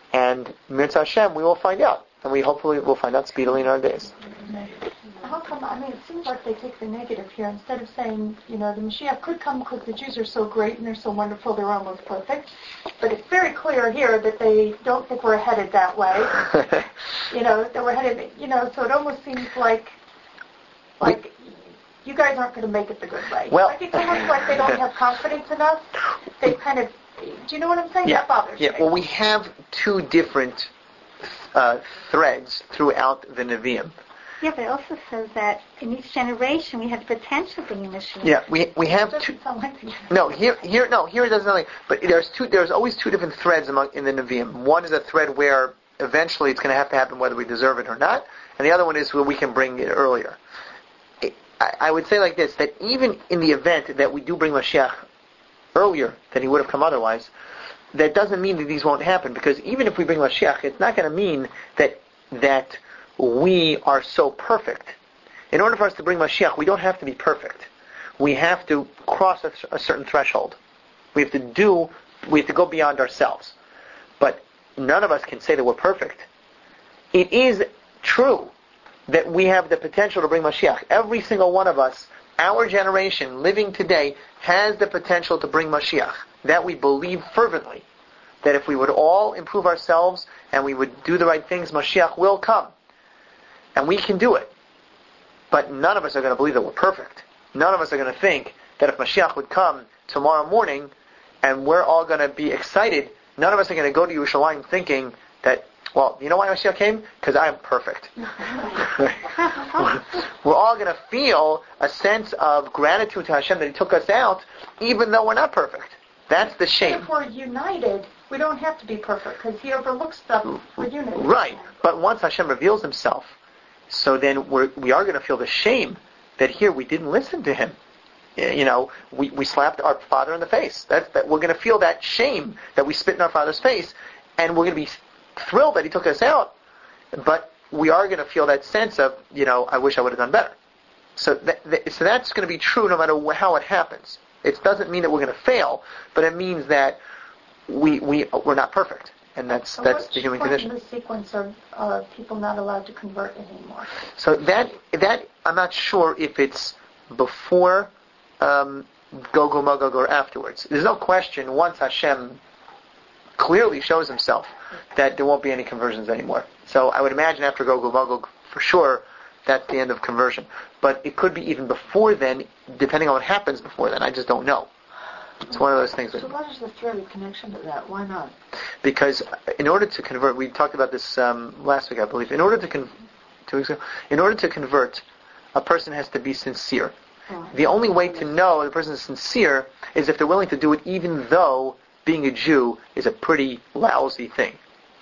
And Mitzvah Hashem, we will find out. And we hopefully will find out speedily in our days. How come, I mean, it seems like they take the negative here. Instead of saying, you know, the Mashiach could come because the Jews are so great and they're so wonderful, they're almost perfect. But it's very clear here that they don't think we're headed that way. You know, that we're headed, you know, so it almost seems like, like, you guys aren't going to make it the good way. Well, like it's almost like they don't have confidence in us. They kind of, do you know what I'm saying? Yeah, that bothers yeah. me. Well, we have two different uh, threads throughout the Nevi'im. Yeah, but it also says that in each generation we have the potential of being a Mashiach. Yeah, we we have It two. doesn't sound like the- No, here here no here it doesn't sound like. But there's two. There's always two different threads among in the Nevi'im. One is a thread where eventually it's going to have to happen whether we deserve it or not, and the other one is where we can bring it earlier. It, I, I would say like this: that even in the event that we do bring Mashiach earlier than he would have come otherwise, that doesn't mean that these won't happen. Because even if we bring Mashiach, it's not going to mean that that we are so perfect. In order for us to bring Mashiach, we don't have to be perfect. We have to cross a, a certain threshold. We have to do, we have to go beyond ourselves. But none of us can say that we're perfect. It is true that we have the potential to bring Mashiach. Every single one of us, our generation living today, has the potential to bring Mashiach. That we believe fervently. That if we would all improve ourselves and we would do the right things, Mashiach will come. And we can do it. But none of us are going to believe that we're perfect. None of us are going to think that if Mashiach would come tomorrow morning and we're all going to be excited, none of us are going to go to Yerushalayim thinking that, well, you know why Mashiach came? Because I'm perfect. We're all going to feel a sense of gratitude to Hashem that He took us out, even though we're not perfect. That's the shame. If we're united, we don't have to be perfect because He overlooks stuff. We're united. Right. But once Hashem reveals Himself, so then we're, we are going to feel the shame that here we didn't listen to Him. You know, we, we slapped our father in the face. That's, that we're going to feel that shame that we spit in our father's face, and we're going to be thrilled that He took us out. But we are going to feel that sense of, you know, I wish I would have done better. So, that, that, so that's going to be true no matter wh- how it happens. It doesn't mean that we're going to fail, but it means that we we we're not perfect. And that's So that's which the human point condition. in the sequence are uh, people not allowed to convert anymore? So that that I'm not sure if it's before um, Gog and Magog or afterwards. There's no question once Hashem clearly shows Himself that there won't be any conversions anymore. So I would imagine after Gog and Magog for sure that's the end of conversion. But it could be even before then, depending on what happens before then. I just don't know. It's one of those things. That, So what is the threaded connection to that? Why not? Because in order to convert, we talked about this um, last week, I believe. In order to con- two weeks ago, in order to convert, a person has to be sincere. Oh. The only way to know the person is sincere is if they're willing to do it, even though being a Jew is a pretty lousy thing.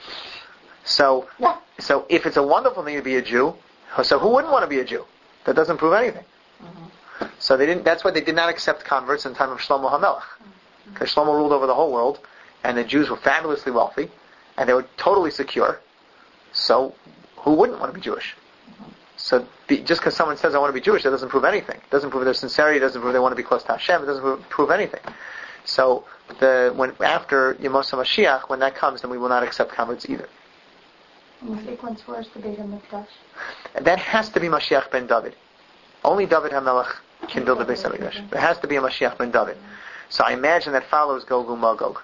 So, Yeah. so if it's a wonderful thing to be a Jew, so who wouldn't want to be a Jew? That doesn't prove anything. Mm-hmm. So they didn't. That's why they did not accept converts in the time of Shlomo HaMelech, because Shlomo ruled over the whole world, and the Jews were fabulously wealthy, and they were totally secure. So who wouldn't want to be Jewish? So the, just because someone says I want to be Jewish, that doesn't prove anything. It doesn't prove their sincerity. It doesn't prove they want to be close to Hashem. It doesn't prove, prove anything. So the when after Yemos HaMashiach, when that comes, then we will not accept converts either. In the sequence, where's the Beit HaMikdash? That has to be Mashiach ben David. Only David HaMelech can build the Beis HaMikdash. There has to be a Mashiach ben David. So I imagine that follows Gog and Magog.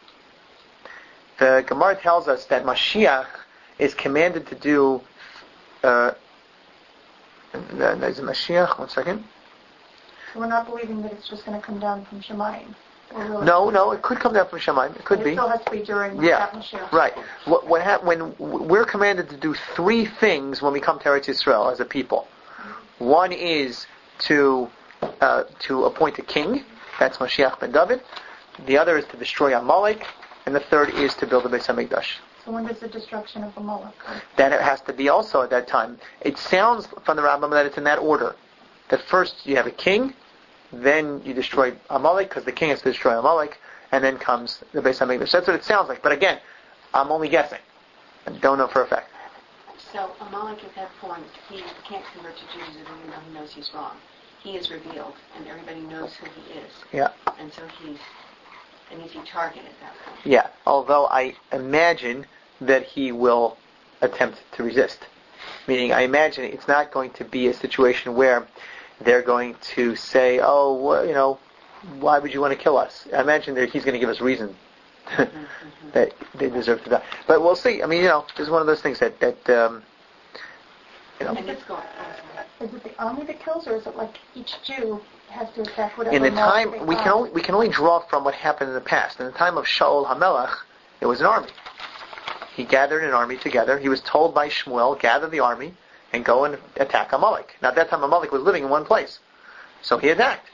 The Gemara tells us that Mashiach is commanded to do. Uh, there's a Mashiach. One second. So we're not believing that it's just going to come down from Shemayim. Or really- No, no, it could come down from Shamayim. It could It be. still has to be during Yeah, that Mashiach. right. What, what hap- when we're commanded to do three things when we come to Eretz Yisrael as a people. One is to uh, to appoint a king. That's Mashiach ben David. The other is to destroy Amalek, and the third is to build the Beis Hamikdash. So when does the destruction of Amalek come? Then it has to be also at that time. It sounds from the Rambam that it's in that order. That first you have a king, then you destroy Amalek, because the king has to destroy Amalek, and then comes the Beis Hamikdash. That's what it sounds like. But again, I'm only guessing. I don't know for a fact. So Amalek at that point, he can't convert to Judaism even though he knows he's wrong. He is revealed, and everybody knows who he is. Yeah. And so he's an easy target at that point. Yeah. Although I imagine that he will attempt to resist. Meaning, I imagine it's not going to be a situation where they're going to say, oh, well, you know, why would you want to kill us? I imagine that he's going to give us reason that they deserve to die. But we'll see. I mean, you know, this is one of those things that, that um, you know. And it's going. Is it the army that kills, or is it like each Jew has to attack whatever? In the mob time, they we can find? only we can only draw from what happened in the past. In the time of Shaul HaMelech, it was an army. He gathered an army together. He was told by Shmuel, gather the army and go and attack Amalek. Now at that time Amalek was living in one place. So he attacked.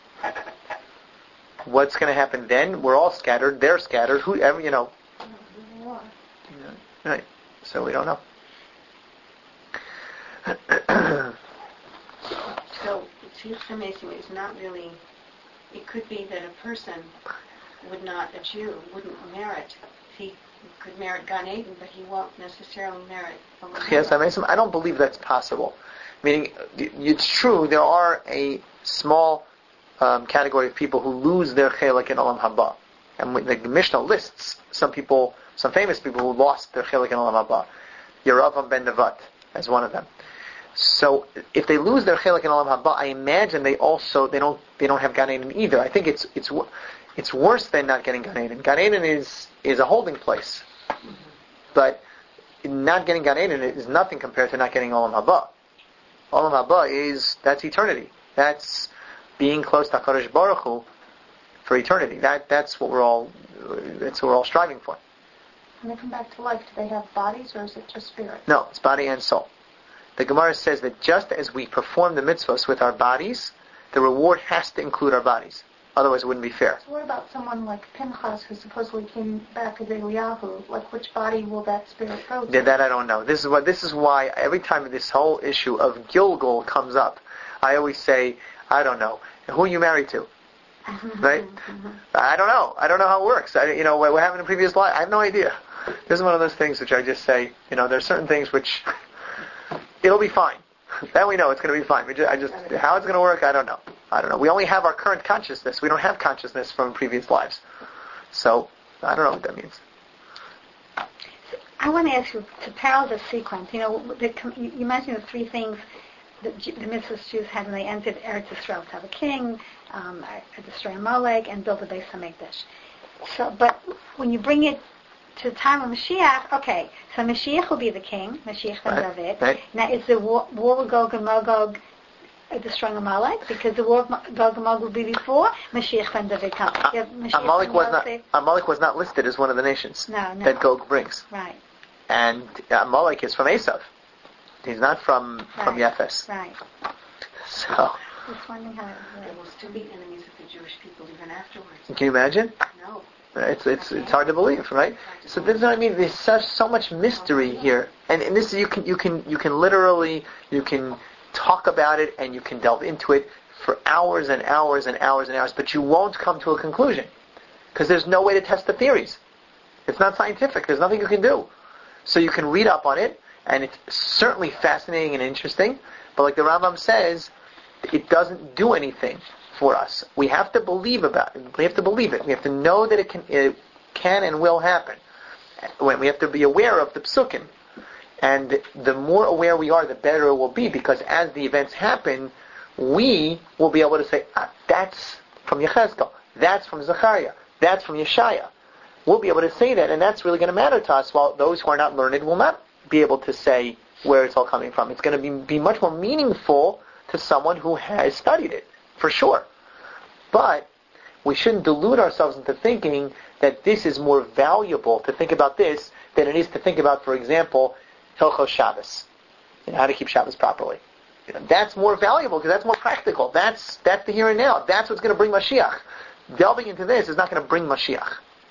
What's going to happen then? We're all scattered. They're scattered. Whoever, you know. Right. So we don't know. So it seems to me it's not really. It could be that a person would not, a Jew, wouldn't merit. He could merit Gan Eden, but he won't necessarily merit. Yes, I mean, I don't believe that's possible. Meaning, it's true there are a small um, category of people who lose their chelik in Olam Haba, and when the Mishnah lists some people, some famous people who lost their chelik in Olam Haba. Yeravam ben Nevat as one of them. So, if they lose their chelik in Olam Haba, I imagine they also they don't they don't have Gan Eden either. I think it's it's it's worse than not getting Gan Eden. Gan Eden is is a holding place, but not getting Gan Eden is nothing compared to not getting Olam Haba. Olam Haba is that's eternity. That's being close to HaKadosh Baruch Hu for eternity. That that's what we're all that's what we're all striving for. When they come back to life, do they have bodies or is it just spirit? No, it's body and soul. The Gemara says that just as we perform the mitzvahs with our bodies, the reward has to include our bodies. Otherwise it wouldn't be fair. So what about someone like Pinchas who supposedly came back as Eliyahu? Like which body will that spirit go to? Yeah, that I don't know. This is what this is why every time this whole issue of Gilgal comes up, I always say, I don't know. Who are you married to? Right? I don't know. I don't know how it works. I, you know, what happened in previous life? I have no idea. This is one of those things which I just say, you know, there's certain things which it'll be fine. Then we know it's going to be fine. We just, I just, how it's going to work, I don't know. I don't know. We only have our current consciousness. We don't have consciousness from previous lives. So, I don't know what that means. I want to ask you to parallel the sequence. You know, the, you mentioned the three things that the mitzvahs Jews had when they entered Eretz Yisrael: to have a king, um, destroy Amalek, and build a Beis Hamikdash. So, but when you bring it to the time of Mashiach, okay, so Mashiach will be the king, Mashiach ben Right, David. right. Now, is the war, war with Gog and Magog uh, destroying Amalek? Because the war of Gog and Magog will be before Mashiach ben David comes. Uh, You have Mashiach Amalek ben was not Yosef. Amalek was not listed as one of the nations No, no. that Gog brings. Right, And Amalek is from Esav. He's not from from Right. Yefes. right. So, Just wondering how it They works. will still be enemies of the Jewish people even afterwards. can you imagine? No. It's it's it's hard to believe, right? So this is what I mean. There's such so much mystery here, and and this you can you can you can literally you can talk about it and you can delve into it for hours and hours and hours and hours, but you won't come to a conclusion because there's no way to test the theories. It's not scientific. There's nothing you can do. So you can read up on it, and it's certainly fascinating and interesting. But like the Rambam says, it doesn't do anything for us. We have to believe about it. We have to believe it. We have to know that it can, it can and will happen. When we have to be aware of the psukim, and the more aware we are, the better it will be. Because as the events happen, we will be able to say, ah, "That's from Yechezkel. That's from Zechariah. That's from Yeshaya." We'll be able to say that, and that's really going to matter to us. While those who are not learned will not be able to say where it's all coming from. It's going to be be much more meaningful to someone who has studied it. For sure. But we shouldn't delude ourselves into thinking that this is more valuable to think about this than it is to think about, for example, Hilchos Shabbos. You know, how to keep Shabbos properly. You know, that's more valuable because that's more practical. That's that's the here and now. That's what's going to bring Mashiach. Delving into this is not going to bring Mashiach.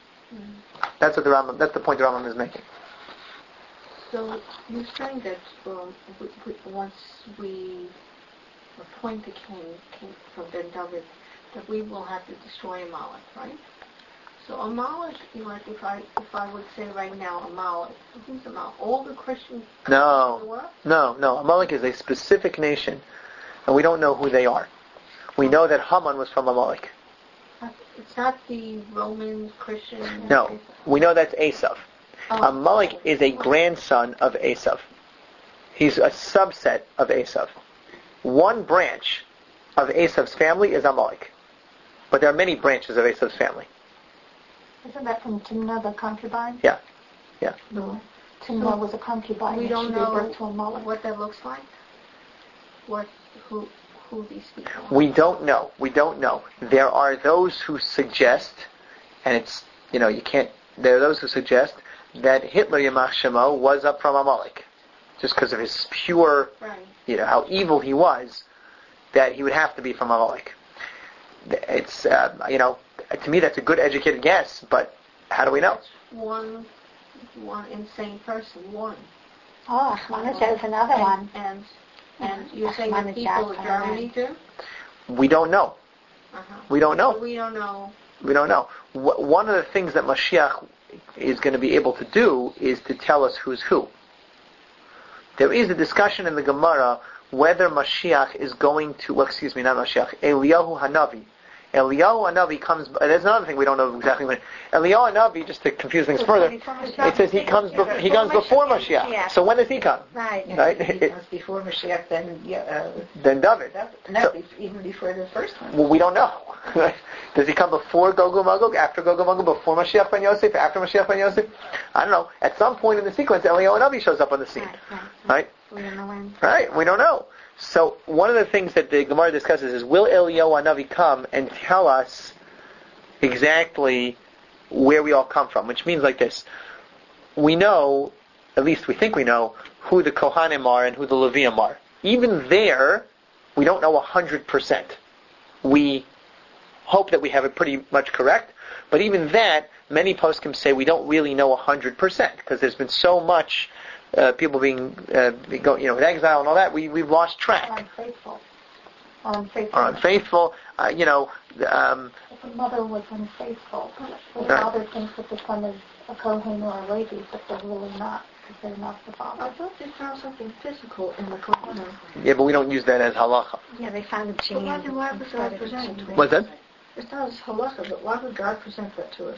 That's what the Rambam, that's the point the Rambam is making. So you're saying that um, we, we, once we appoint the king, king from Ben David, that we will have to destroy Amalek, right? So Amalek, like if I if I would say right now Amalek, who's Amalek? All the Christians in the No, world? no, no. Amalek is a specific nation, and we don't know who they are. We know that Haman was from Amalek. It's not the Roman Christian. No, we know that's Esav. Oh. Amalek is a grandson of Esav. He's a subset of Esav. One branch of Esav's family is Amalek. But there are many branches of Esav's family. Isn't that from Timnah, the concubine? Yeah. Yeah. No. Timnah was a concubine. We and don't she gave know birth to Amalek. what that looks like. What, who, who these people are. We don't know. We don't know. There are those who suggest, and it's, you know, you can't, there are those who suggest that Hitler, Yamach Shemo, was up from Amalek. Just because of his pure, Right. you know, how evil he was, that he would have to be from Amalek. It's, uh, you know, to me that's a good educated guess, but how do we know? One, one insane person, one. Oh, Ahmad says another one. And, and you're saying Ahmad that people of Jackson, Germany do? We don't know. Uh-huh. We don't know. We don't know. We don't know. Wh- One of the things that Mashiach is going to be able to do is to tell us who's who. There is a discussion in the Gemara whether Mashiach is going to, well, excuse me, not Mashiach, Eliyahu Hanavi. Eliyahu Hanavi comes, there's another thing we don't know exactly when. Eliyahu Hanavi, just to confuse things further, it says he comes be, he comes before Mashiach. So when does he come? Right. Right? He comes before Mashiach, then yeah, uh, Then David. no, So- be- even before the first one. Well, we don't know. Does he come before Gog and Magog, after Gog and Magog, before Mashiach ben Yosef, after Mashiach ben Yosef? I don't know. At some point in the sequence, Eliyahu Hanavi shows up on the scene. Right, right, Right? We don't know when. Right? We don't know. So one of the things that the Gemara discusses is, will Eliyahu Hanavi come and tell us exactly where we all come from? Which means like this. We know, at least we think we know, who the Kohanim are and who the Levium are. Even there, we don't know one hundred percent. We hope that we have it pretty much correct, but even that, many poskim say we don't really know one hundred percent, because there's been so much uh, people being, uh, go, you know, with exile and all that, we, we've lost Or track. unfaithful. Or unfaithful. Or unfaithful, uh, you know, um, If the mother was unfaithful, the Right. father thinks that the son is a Kohen or a Levi, but they're really not, because they're not the father. I thought they found something physical in the Kohanim. yeah, but we don't use that as halacha. Yeah, they found the But gene. why, why would God present it? What's that? It's not as halacha, but why would God present that to us?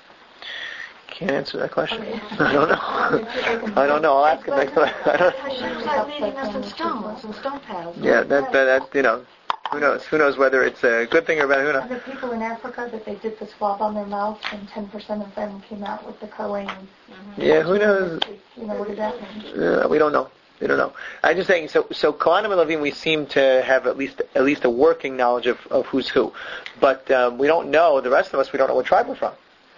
Can't answer that question. Okay. I don't know. I don't know. I'll ask him next time. I don't- Hashem's like leading us in stones and stone paths. Yeah, that, that, that, you know, who knows? Who knows whether it's a good thing or bad? Who And knows? the people in Africa that they did the swab on their mouths, and ten percent of them came out with the Kohen. Yeah, who knows? You know, what did that mean? Uh, we don't know. We don't know. I'm just saying. So, so Kohanim and Levim, we seem to have at least at least a working knowledge of, of who's who, but um, we don't know. The rest of us, we don't know what tribe we're from.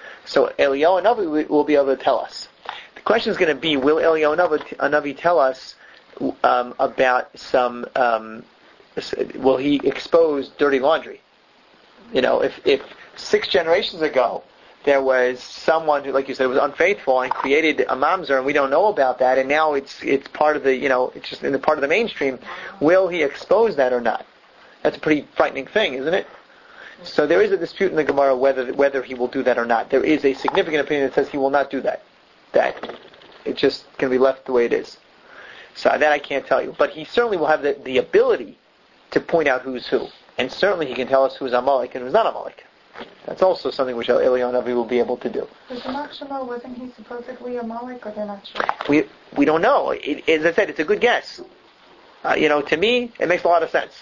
So Eliyahu Hanavi will be able to tell us. The question is going to be: will Eliyahu Hanavi tell us um, about some? Um, will he expose dirty laundry? You know, if if six generations ago there was someone who, like you said, was unfaithful and created a mamzer, and we don't know about that, and now it's it's part of the, you know, it's just in the part of the mainstream. Will he expose that or not? That's a pretty frightening thing, isn't it? So there is a dispute in the Gemara whether whether he will do that or not. There is a significant opinion that says he will not do that. That it's just going to be left the way it is. So that I can't tell you, but he certainly will have the, the ability to point out who's who, and certainly he can tell us who's Amalek and who's not Amalek. That's also something which Eliyahu Hanavi will be able to do. Was Yamach Shemo, wasn't he supposedly a Amalek, or they're not sure? We we don't know. It, as I said, it's a good guess. Uh, you know, to me, it makes a lot of sense.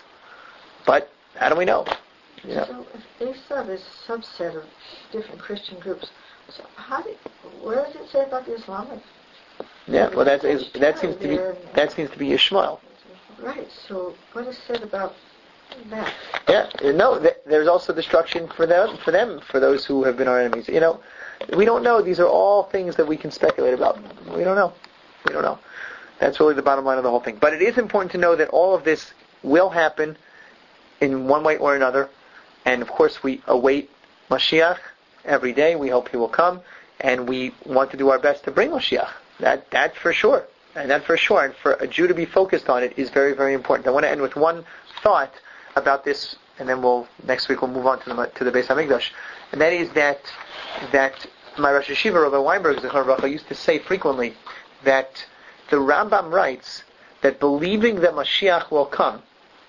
But how do we know? You know? So if Esav is a subset of different Christian groups, so how do, where does it say about the Islamic? Yeah. Well, that's is, that seems to be that seems to be Ishmael. Right. So what is said about that? Yeah. No. Th- there's also destruction for them. For them. For those who have been our enemies. You know, we don't know. These are all things that we can speculate about. We don't know. We don't know. That's really the bottom line of the whole thing. But it is important to know that all of this will happen in one way or another. And of course, we await Mashiach every day. We hope he will come, and we want to do our best to bring Mashiach. That that for sure, and that for sure. And for a Jew to be focused on it is very, very important. I want to end with one thought about this, and then we'll next week we'll move on to the to the Beis Hamikdash, and that is that that my Rosh Hashiva Rabbi Weinberg Zechar Baruch used to say frequently that the Rambam writes that believing that Mashiach will come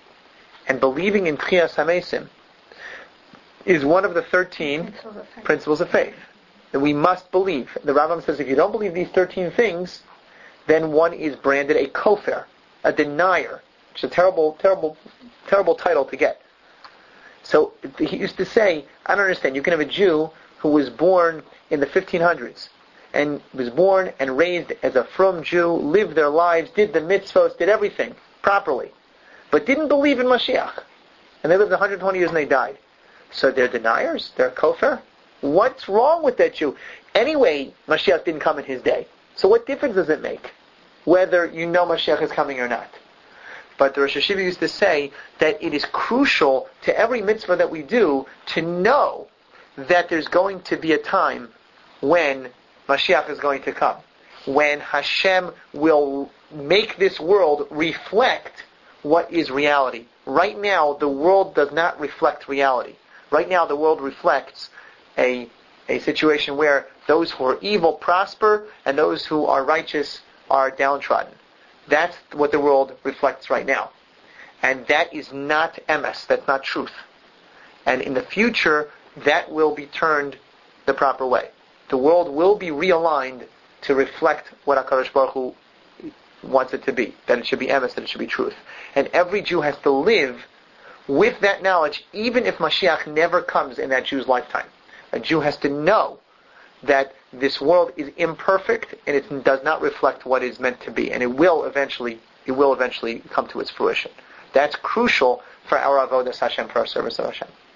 and believing in Tchias HaMesim is one of the thirteen principles of faith. that we must believe. The Rambam says if you don't believe these thirteen things, then one is branded a kofar, a denier. It's a terrible, terrible, terrible title to get. So he used to say, I don't understand, you can have a Jew who was born in the fifteen hundreds, and was born and raised as a frum Jew, lived their lives, did the mitzvos, did everything properly, but didn't believe in Mashiach. And they lived one hundred twenty years and they died. So they're deniers? They're kofar? What's wrong with that Jew? Anyway, Mashiach didn't come in his day. So what difference does it make whether you know Mashiach is coming or not? But the Rosh Hashiva used to say that it is crucial to every mitzvah that we do to know that there's going to be a time when Mashiach is going to come, when Hashem will make this world reflect what is reality. Right now, the world does not reflect reality. Right now, the world reflects a a situation where those who are evil prosper and those who are righteous are downtrodden. That's what the world reflects right now. And that is not emes, that's not truth. And in the future, that will be turned the proper way. The world will be realigned to reflect what HaKadosh Baruch Hu wants it to be, that it should be emes, that it should be truth. And every Jew has to live with that knowledge, even if Mashiach never comes in that Jew's lifetime. A Jew has to know that this world is imperfect and it does not reflect what is meant to be, and it will eventually, it will eventually come to its fruition. That's crucial for our avodas Hashem, for our service of Hashem.